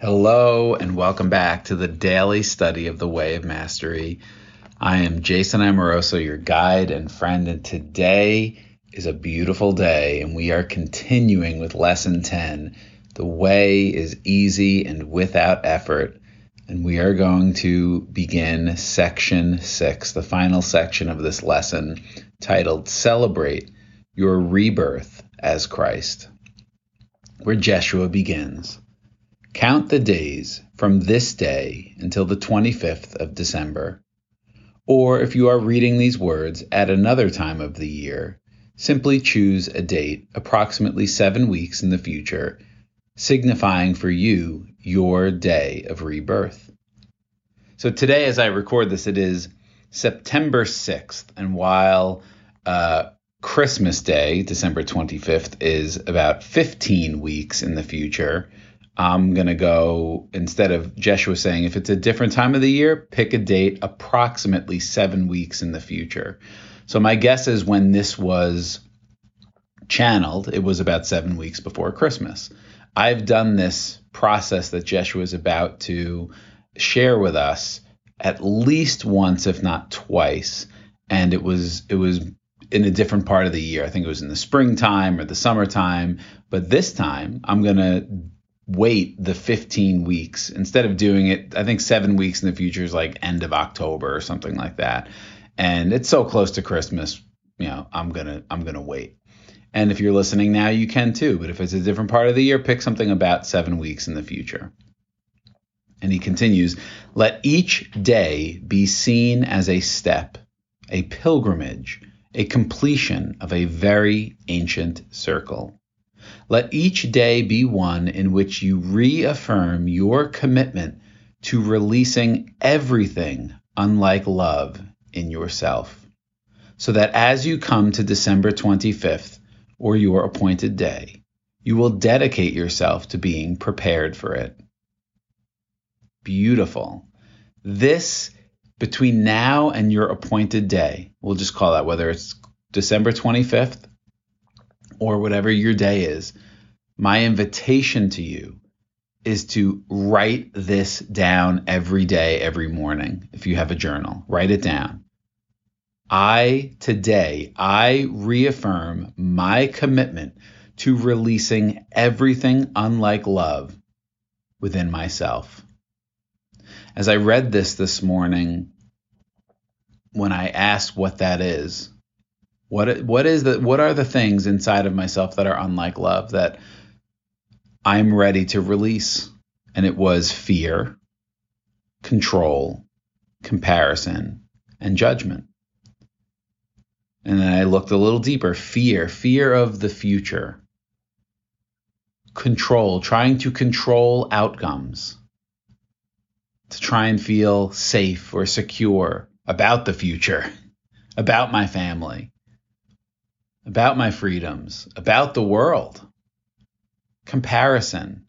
Hello and welcome back to the daily study of the Way of Mastery. I am Jason Amoroso, your guide and friend, and today is a beautiful day and we are continuing with Lesson 10. The way is easy and without effort, and we are going to begin Section 6, the final section of this lesson, titled Celebrate Your Rebirth as Christ, where Jeshua begins. Count the days from this day until the 25th of December. Or if you are reading these words at another time of the year, simply choose a date approximately 7 weeks in the future, signifying for you your day of rebirth. So today, as I record this, it is September 6th, and while Christmas Day, December 25th, is about 15 weeks in the future, I'm going to go, instead of Jeshua saying if it's a different time of the year, pick a date approximately 7 weeks in the future. So my guess is when this was channeled, it was about 7 weeks before Christmas. I've done this process that Jeshua is about to share with us at least once, if not twice, and it was in a different part of the year. I think it was in the springtime or the summertime, but this time I'm going to wait the 15 weeks instead of doing it. I think 7 weeks in the future is like end of October or something like that. And it's so close to Christmas, I'm going to wait. And if you're listening now, you can too. But if it's a different part of the year, pick something about 7 weeks in the future. And he continues, let each day be seen as a step, a pilgrimage, a completion of a very ancient circle. Let each day be one in which you reaffirm your commitment to releasing everything unlike love in yourself, so that as you come to December 25th, or your appointed day, you will dedicate yourself to being prepared for it. Beautiful. This, between now and your appointed day, we'll just call that, whether it's December 25th, or whatever your day is, my invitation to you is to write this down every day, every morning. If you have a journal, write it down. Today, I reaffirm my commitment to releasing everything unlike love within myself. As I read this morning, when I asked what that is, what are the things inside of myself that are unlike love that I'm ready to release? And it was fear, control, comparison, and judgment. And then I looked a little deeper. Fear of the future. Control, trying to control outcomes, to try and feel safe or secure about the future, about my family, about my freedoms, about the world. Comparison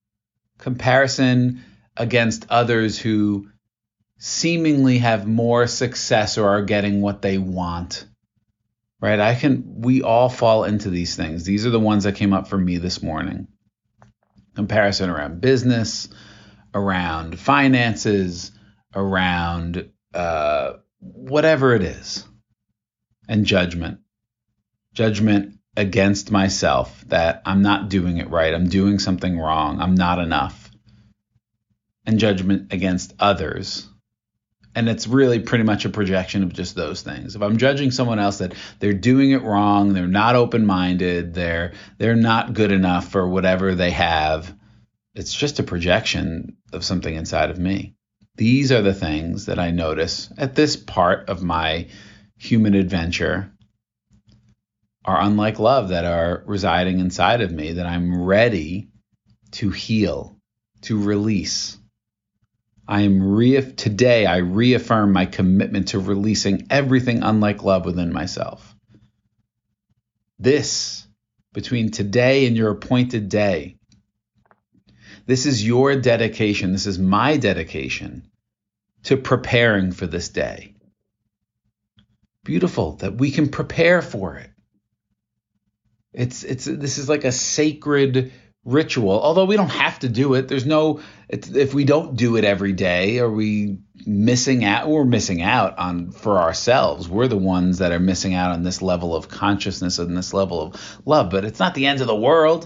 against others who seemingly have more success or are getting what they want, right? We all fall into these things. These are the ones that came up for me this morning. Comparison around business, around finances, around whatever it is, and judgment against myself that I'm not doing it right. I'm doing something wrong. I'm not enough. And judgment against others. And it's really pretty much a projection of just those things. If I'm judging someone else that they're doing it wrong, they're not open-minded, they're not good enough for whatever they have, it's just a projection of something inside of me. These are the things that I notice at this part of my human adventure are unlike love, that are residing inside of me, that I'm ready to heal, to release. Today I reaffirm my commitment to releasing everything unlike love within myself. This, between today and your appointed day, this is your dedication. This is my dedication to preparing for this day. Beautiful that we can prepare for it. This is like a sacred ritual, although we don't have to do it. If we don't do it every day, are we missing out? We're missing out on for ourselves. We're the ones that are missing out on this level of consciousness and this level of love, but it's not the end of the world.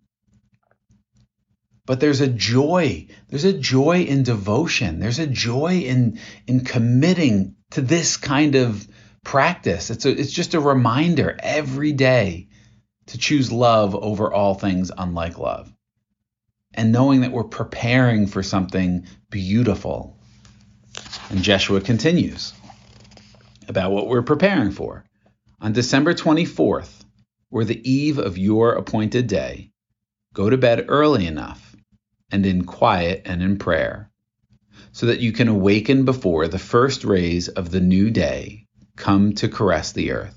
But there's a joy. There's a joy in devotion. There's a joy in committing to this kind of practice. It's just a reminder every day to choose love over all things unlike love. And knowing that we're preparing for something beautiful. And Jeshua continues about what we're preparing for. On December 24th, or the eve of your appointed day, go to bed early enough and in quiet and in prayer, so that you can awaken before the first rays of the new day come to caress the earth.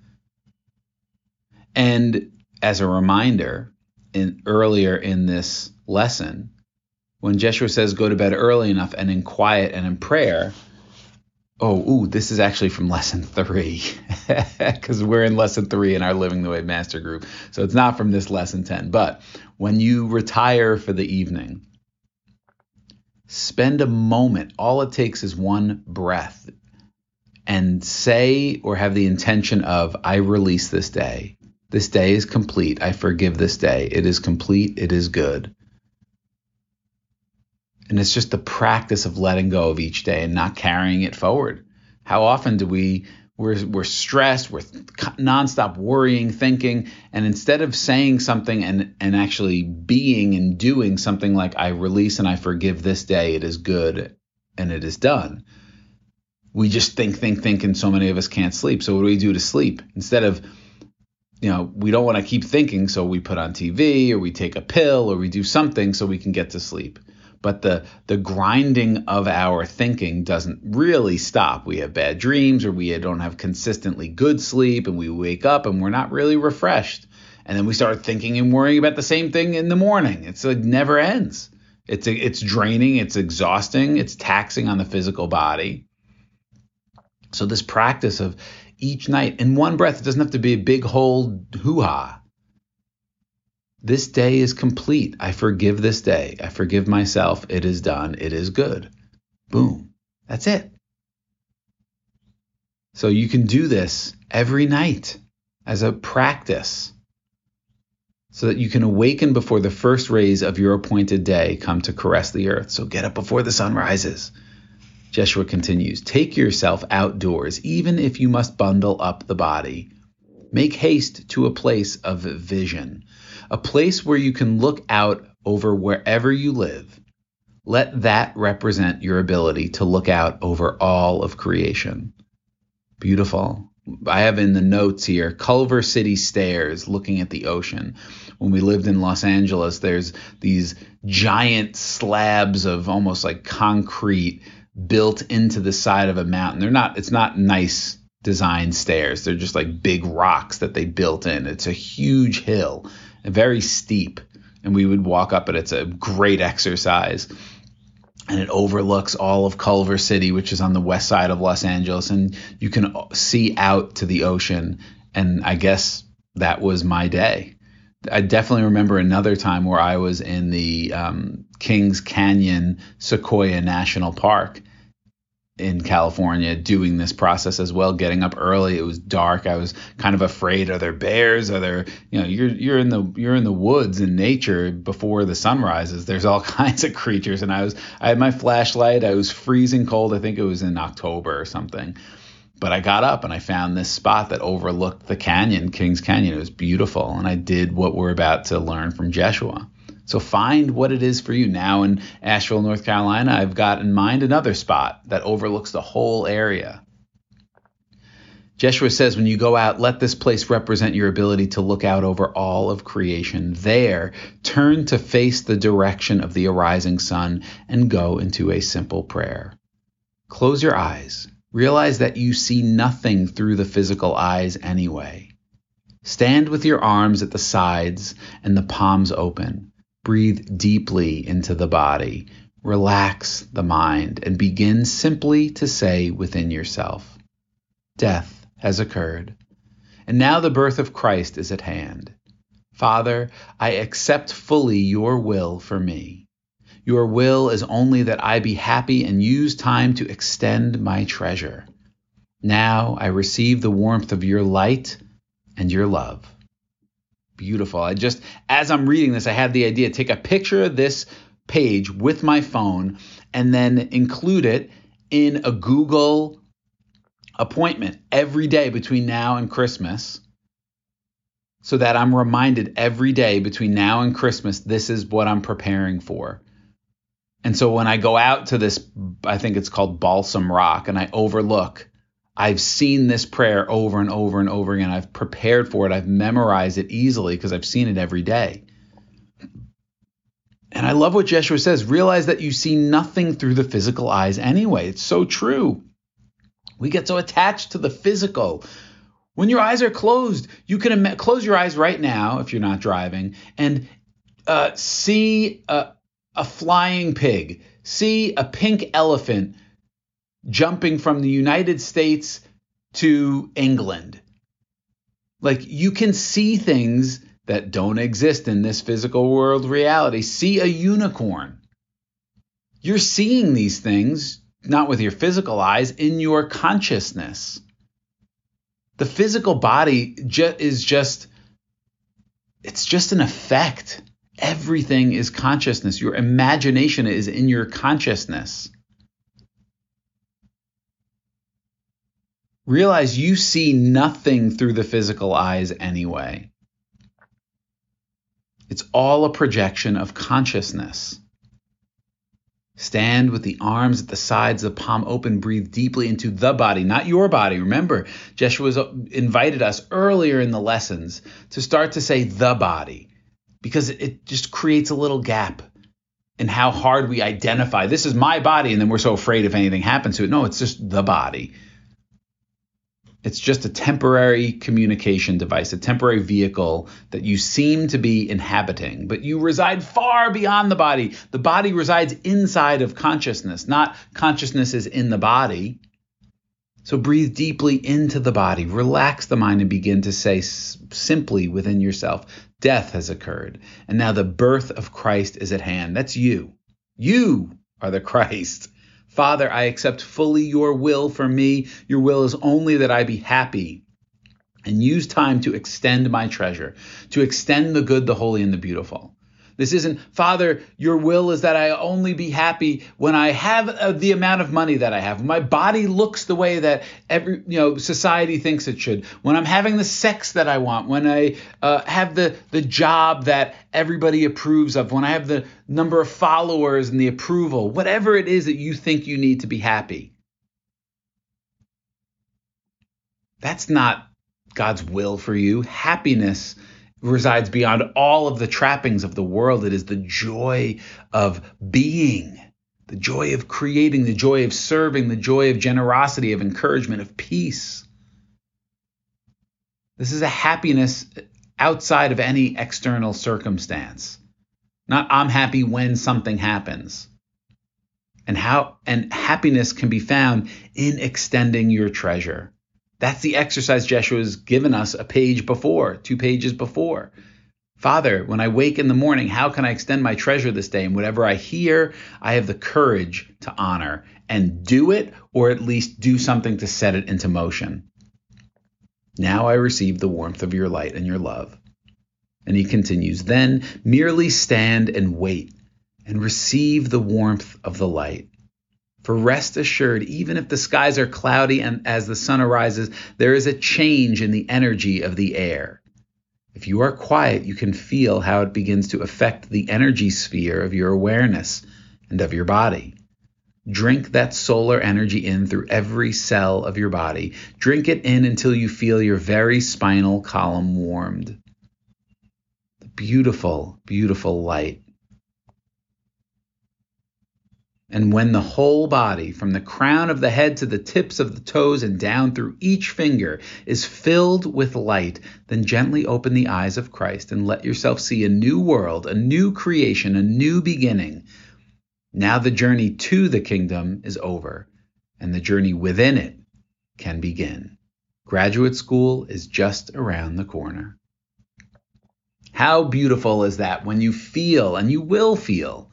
And as a reminder, earlier in this lesson, when Jeshua says go to bed early enough and in quiet and in prayer, this is actually from lesson 3, because we're in lesson 3 in our Living the Way Master group. So it's not from this lesson 10. But when you retire for the evening, spend a moment. All it takes is one breath, and say or have the intention of, I release this day. This day is complete. I forgive this day. It is complete. It is good. And it's just the practice of letting go of each day and not carrying it forward. How often do we're stressed, we're nonstop worrying, thinking, and instead of saying something and actually being and doing something like, I release and I forgive this day, it is good and it is done, we just think, and so many of us can't sleep. So what do we do to sleep? Instead of, we don't want to keep thinking, so we put on TV or we take a pill or we do something so we can get to sleep. But the grinding of our thinking doesn't really stop. We have bad dreams, or we don't have consistently good sleep, and we wake up and we're not really refreshed. And then we start thinking and worrying about the same thing in the morning. It's like never ends. It's draining, it's exhausting, it's taxing on the physical body. So this practice of each night in one breath, it doesn't have to be a big whole hoo-ha. This day is complete. I forgive this day. I forgive myself. It is done. It is good. Boom. That's it. So you can do this every night as a practice so that you can awaken before the first rays of your appointed day come to caress the earth. So get up before the sun rises. Jeshua continues, take yourself outdoors, even if you must bundle up the body. Make haste to a place of vision, a place where you can look out over wherever you live. Let that represent your ability to look out over all of creation. Beautiful. I have in the notes here, Culver City stairs looking at the ocean. When we lived in Los Angeles, there's these giant slabs of almost like concrete built into the side of a mountain. It's not nice design stairs. They're just like big rocks that they built in. It's a huge hill, very steep, and we would walk up it. It's a great exercise, and it overlooks all of Culver City, which is on the west side of Los Angeles, and you can see out to the ocean. And I guess that was my day. I definitely remember another time where I was in the Kings Canyon Sequoia National Park in California doing this process as well, getting up early. It was dark. I was kind of afraid. Are there bears? Are there, you're in the woods in nature before the sun rises. There's all kinds of creatures. And I had my flashlight. I was freezing cold. I think it was in October or something. But I got up and I found this spot that overlooked the canyon, Kings Canyon. It was beautiful. And I did what we're about to learn from Jeshua. So find what it is for you. Now in Asheville, North Carolina, I've got in mind another spot that overlooks the whole area. Jeshua says, when you go out, let this place represent your ability to look out over all of creation. There, turn to face the direction of the arising sun and go into a simple prayer. Close your eyes. Realize that you see nothing through the physical eyes anyway. Stand with your arms at the sides and the palms open. Breathe deeply into the body. Relax the mind and begin simply to say within yourself, death has occurred, and now the birth of Christ is at hand. Father, I accept fully your will for me. Your will is only that I be happy and use time to extend my treasure. Now I receive the warmth of your light and your love. Beautiful. As I'm reading this, I had the idea, take a picture of this page with my phone and then include it in a Google appointment every day between now and Christmas, so that I'm reminded every day between now and Christmas, this is what I'm preparing for. And so when I go out to this, I think it's called Balsam Rock, and I overlook, I've seen this prayer over and over and over again. I've prepared for it. I've memorized it easily because I've seen it every day. And I love what Jeshua says. Realize that you see nothing through the physical eyes anyway. It's so true. We get so attached to the physical. When your eyes are closed, you can close your eyes right now if you're not driving and see a flying pig, see a pink elephant jumping from the United States to England. Like, you can see things that don't exist in this physical world reality. See a unicorn. You're seeing these things, not with your physical eyes, in your consciousness. The physical body is just an effect. Everything is consciousness. Your imagination is in your consciousness. Realize you see nothing through the physical eyes anyway. It's all a projection of consciousness. Stand with the arms at the sides, the palm open, breathe deeply into the body, not your body. Remember, Jeshua invited us earlier in the lessons to start to say the body, because it just creates a little gap in how hard we identify. This is my body, and then we're so afraid if anything happens to it. No, it's just the body. It's just a temporary communication device, a temporary vehicle that you seem to be inhabiting, but you reside far beyond the body. The body resides inside of consciousness, not consciousness is in the body. So breathe deeply into the body, relax the mind, and begin to say simply within yourself, death has occurred, and now the birth of Christ is at hand. That's you. You are the Christ. Father, I accept fully your will for me. Your will is only that I be happy and use time to extend my treasure, to extend the good, the holy, and the beautiful. This isn't, Father, your will is that I only be happy when I have the amount of money that I have. When my body looks the way that society thinks it should. When I'm having the sex that I want. When I have the job that everybody approves of. When I have the number of followers and the approval. Whatever it is that you think you need to be happy. That's not God's will for you. Happiness resides beyond all of the trappings of the world. It is the joy of being, the joy of creating, the joy of serving, the joy of generosity, of encouragement, of peace. This is a happiness outside of any external circumstance. Not I'm happy when something happens. And happiness can be found in extending your treasure. That's the exercise Jeshua has given us a page before, 2 pages before. Father, when I wake in the morning, how can I extend my treasure this day? And whatever I hear, I have the courage to honor and do it, or at least do something to set it into motion. Now I receive the warmth of your light and your love. And he continues, then merely stand and wait and receive the warmth of the light. For rest assured, even if the skies are cloudy and as the sun arises, there is a change in the energy of the air. If you are quiet, you can feel how it begins to affect the energy sphere of your awareness and of your body. Drink that solar energy in through every cell of your body. Drink it in until you feel your very spinal column warmed. The beautiful, beautiful light. And when the whole body, from the crown of the head to the tips of the toes and down through each finger, is filled with light, then gently open the eyes of Christ and let yourself see a new world, a new creation, a new beginning. Now the journey to the kingdom is over, and the journey within it can begin. Graduate school is just around the corner. How beautiful is that when you feel, and you will feel,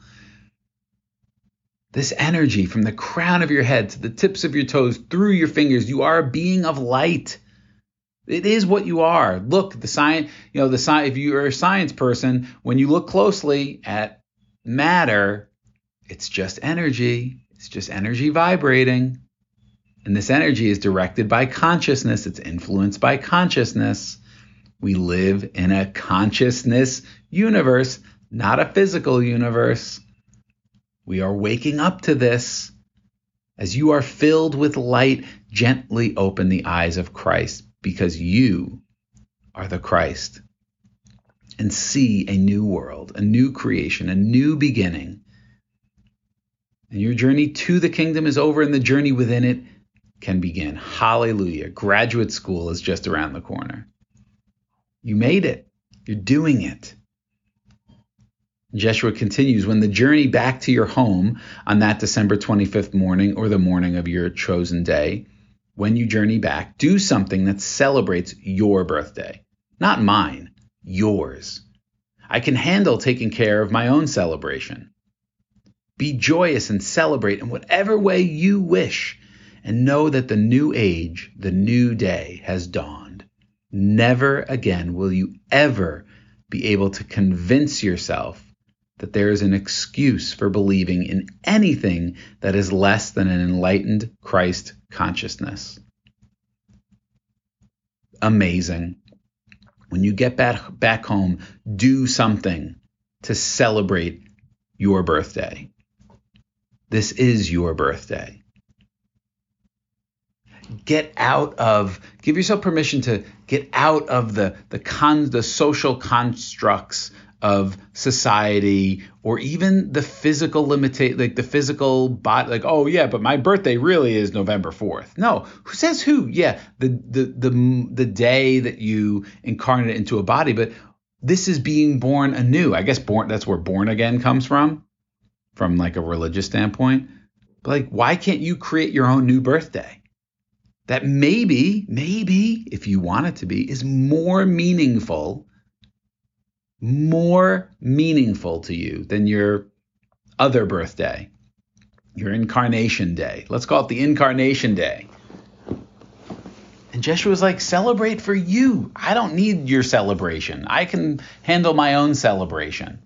this energy from the crown of your head to the tips of your toes, through your fingers. You are a being of light. It is what you are. Look, the science, if you're a science person, when you look closely at matter, it's just energy. It's just energy vibrating. And this energy is directed by consciousness. It's influenced by consciousness. We live in a consciousness universe, not a physical universe. We are waking up to this. As you are filled with light, gently open the eyes of Christ, because you are the Christ, and see a new world, a new creation, a new beginning. And your journey to the kingdom is over, and the journey within it can begin. Hallelujah. Graduate school is just around the corner. You made it. You're doing it. Jeshua continues, when the journey back to your home on that December 25th morning, or the morning of your chosen day, when you journey back, do something that celebrates your birthday. Not mine, yours. I can handle taking care of my own celebration. Be joyous and celebrate in whatever way you wish, and know that the new age, the new day has dawned. Never again will you ever be able to convince yourself that there is an excuse for believing in anything that is less than an enlightened Christ consciousness. Amazing. When you get back home, do something to celebrate your birthday. This is your birthday. Give yourself permission to get out of the social constructs of society, or even the physical like the physical body, like, oh yeah, but my birthday really is November 4th. No, who says who? Yeah, the day that you incarnate into a body, but this is being born anew. I guess that's where born again comes from like a religious standpoint. But like, why can't you create your own new birthday? That maybe, if you want it to be, is more meaningful to you than your other birthday, your incarnation day. Let's call it the incarnation day. And Jeshua was like, celebrate for you. I don't need your celebration. I can handle my own celebration.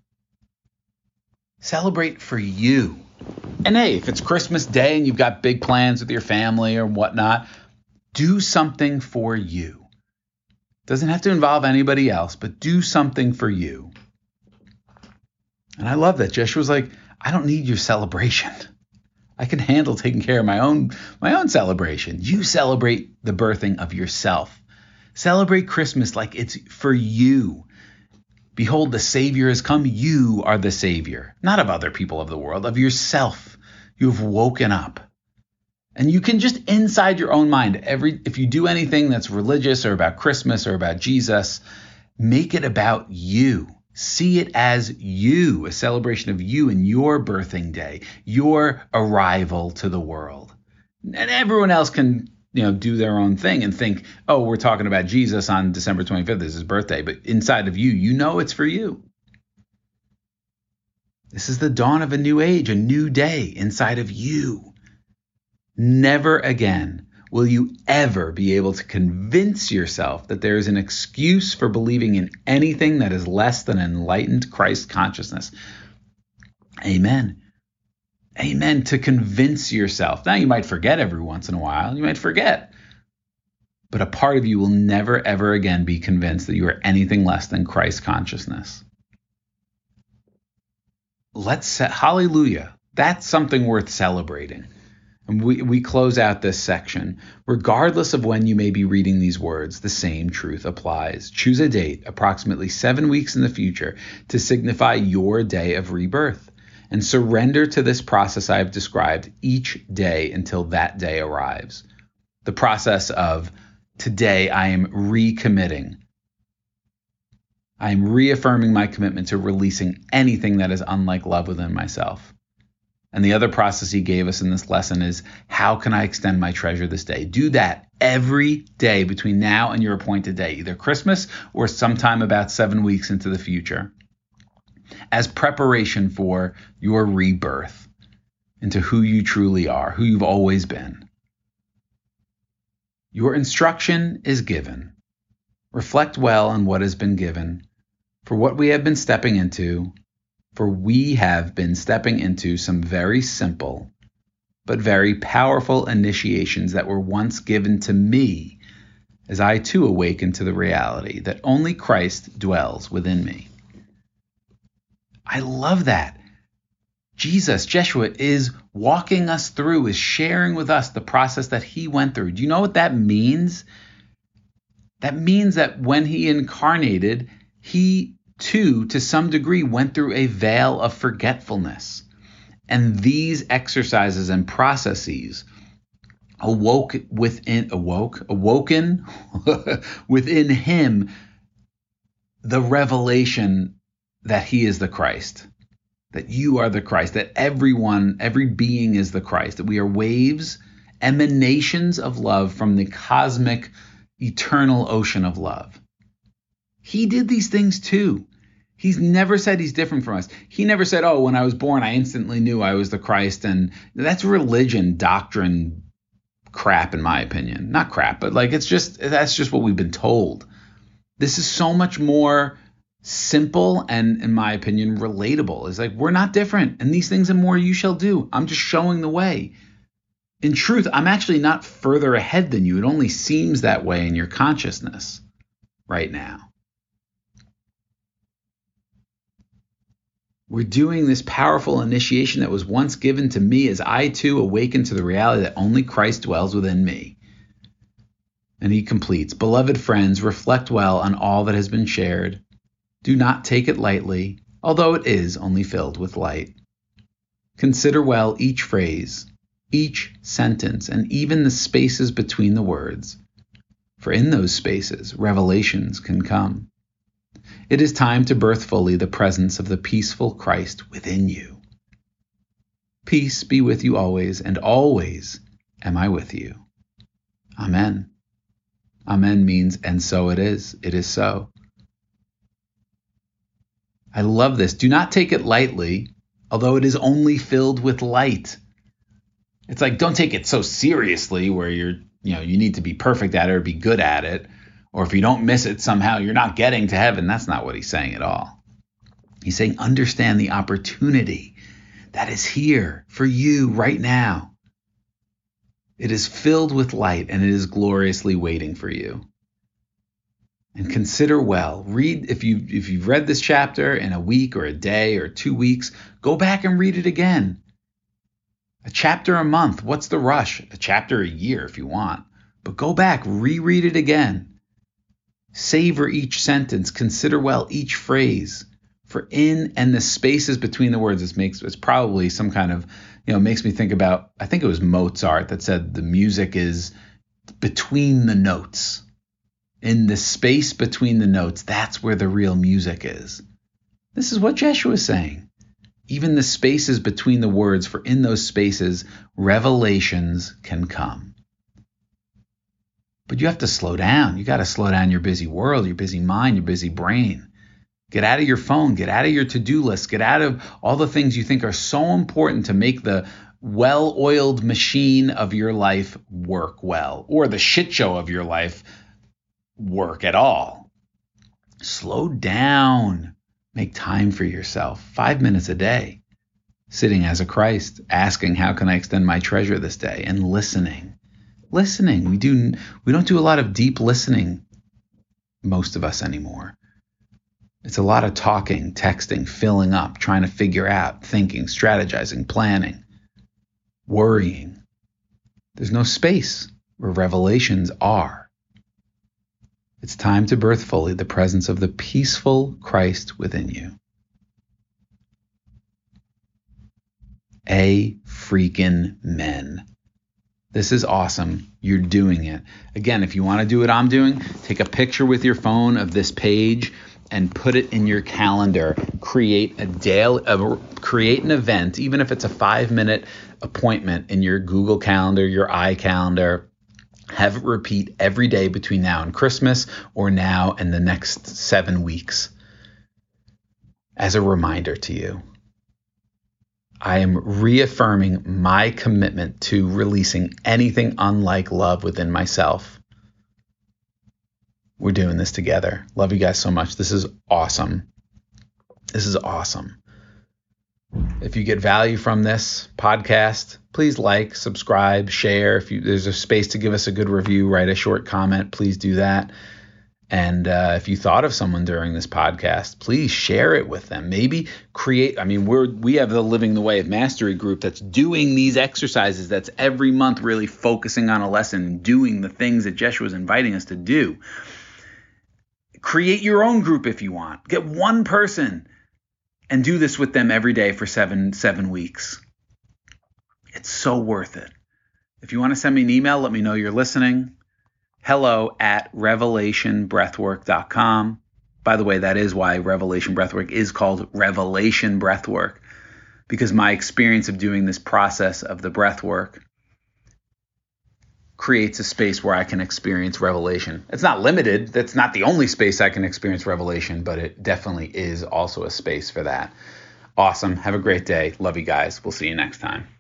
Celebrate for you. And hey, if it's Christmas Day and you've got big plans with your family or whatnot, do something for you. Doesn't have to involve anybody else, but do something for you. And I love that. Jeshua's like, I don't need your celebration. I can handle taking care of my own celebration. You celebrate the birthing of yourself. Celebrate Christmas like it's for you. Behold, the Savior has come. You are the Savior, not of other people of the world, of yourself. You've woken up. And you can just inside your own mind, if you do anything that's religious or about Christmas or about Jesus, make it about you. See it as you, a celebration of you and your birthing day, your arrival to the world. And everyone else can, do their own thing and think, oh, we're talking about Jesus on December 25th, this is his birthday. But inside of you, it's for you. This is the dawn of a new age, a new day inside of you. Never again will you ever be able to convince yourself that there is an excuse for believing in anything that is less than enlightened Christ consciousness. Amen. Amen. To convince yourself. Now, you might forget every once in a while. You might forget. But a part of you will never, ever again be convinced that you are anything less than Christ consciousness. Hallelujah. That's something worth celebrating. And we close out this section. Regardless of when you may be reading these words, the same truth applies. Choose a date, approximately 7 weeks in the future, to signify your day of rebirth. And surrender to this process I have described each day until that day arrives. The process of today I am recommitting. I am reaffirming my commitment to releasing anything that is unlike love within myself. And the other process he gave us in this lesson is, how can I extend my treasure this day? Do that every day between now and your appointed day, either Christmas or sometime about 7 weeks into the future, as preparation for your rebirth into who you truly are, who you've always been. Your instruction is given. Reflect well on what has been given, for what we have been stepping into, for we have been stepping into some very simple but very powerful initiations that were once given to me as I too awaken to the reality that only Christ dwells within me. I love that. Jesus, Jeshua, is walking us through, is sharing with us the process that he went through. Do you know what that means? That means that when he incarnated, he too, to some degree, went through a veil of forgetfulness. And these exercises and processes awoken within him the revelation that he is the Christ, that you are the Christ, that every being is the Christ, that we are waves, emanations of love from the cosmic, eternal ocean of love. He did these things too. He's never said he's different from us. He never said, oh, when I was born, I instantly knew I was the Christ. And that's religion, doctrine, crap, in my opinion. Not crap, but that's just what we've been told. This is so much more simple and, in my opinion, relatable. It's like, we're not different, and these things and more you shall do. I'm just showing the way. In truth, I'm actually not further ahead than you. It only seems that way in your consciousness right now. We're doing this powerful initiation that was once given to me as I too awaken to the reality that only Christ dwells within me. And he completes, beloved friends, reflect well on all that has been shared. Do not take it lightly, although it is only filled with light. Consider well each phrase, each sentence, and even the spaces between the words. For in those spaces, revelations can come. It is time to birth fully the presence of the peaceful Christ within you. Peace be with you always, and always am I with you. Amen. Amen means, and so it is. It is so. I love this. Do not take it lightly, although it is only filled with light. It's like, don't take it so seriously where you need to be perfect at it or be good at it. Or if you don't miss it somehow, you're not getting to heaven. That's not what he's saying at all. He's saying, understand the opportunity that is here for you right now. It is filled with light and it is gloriously waiting for you. And consider well. Read, if you've read this chapter in a week or a day or 2 weeks, go back and read it again. A chapter a month. What's the rush? A chapter a year if you want. But go back, reread it again. Savor each sentence, consider well each phrase, for in and the spaces between the words, it's probably some kind of, makes me think about, I think it was Mozart that said the music is between the notes. In the space between the notes, that's where the real music is. This is what Jeshua is saying. Even the spaces between the words, for in those spaces, revelations can come. But you have to slow down. You got to slow down your busy world, your busy mind, your busy brain. Get out of your phone. Get out of your to-do list. Get out of all the things you think are so important to make the well-oiled machine of your life work well, or the shit show of your life work at all. Slow down. Make time for yourself. 5 minutes a day. Sitting as a Christ, asking, how can I extend my treasure this day? And listening. Listening. We don't do a lot of deep listening, most of us anymore. It's a lot of talking, texting, filling up, trying to figure out, thinking, strategizing, planning, worrying. There's no space where revelations are. It's time to birth fully the presence of the peaceful Christ within you. A freaking men. This is awesome. You're doing it. Again, if you want to do what I'm doing, take a picture with your phone of this page and put it in your calendar. Create an event, even if it's a 5-minute appointment in your Google Calendar, your iCalendar. Have it repeat every day between now and Christmas, or now and the next 7 weeks, as a reminder to you. I am reaffirming my commitment to releasing anything unlike love within myself. We're doing this together. Love you guys so much. This is awesome. This is awesome. If you get value from this podcast, please like, subscribe, share. If there's a space to give us a good review, write a short comment, please do that. And if you thought of someone during this podcast, please share it with them. Maybe we have the Living the Way of Mastery group that's doing these exercises, that's every month really focusing on a lesson and doing the things that Jeshua is inviting us to do. Create your own group if you want. Get one person and do this with them every day for seven weeks. It's so worth it. If you want to send me an email, let me know you're listening. hello@revelationbreathwork.com. By the way, that is why Revelation Breathwork is called Revelation Breathwork, because my experience of doing this process of the breathwork creates a space where I can experience revelation. It's not limited. That's not the only space I can experience revelation, but it definitely is also a space for that. Awesome. Have a great day. Love you guys. We'll see you next time.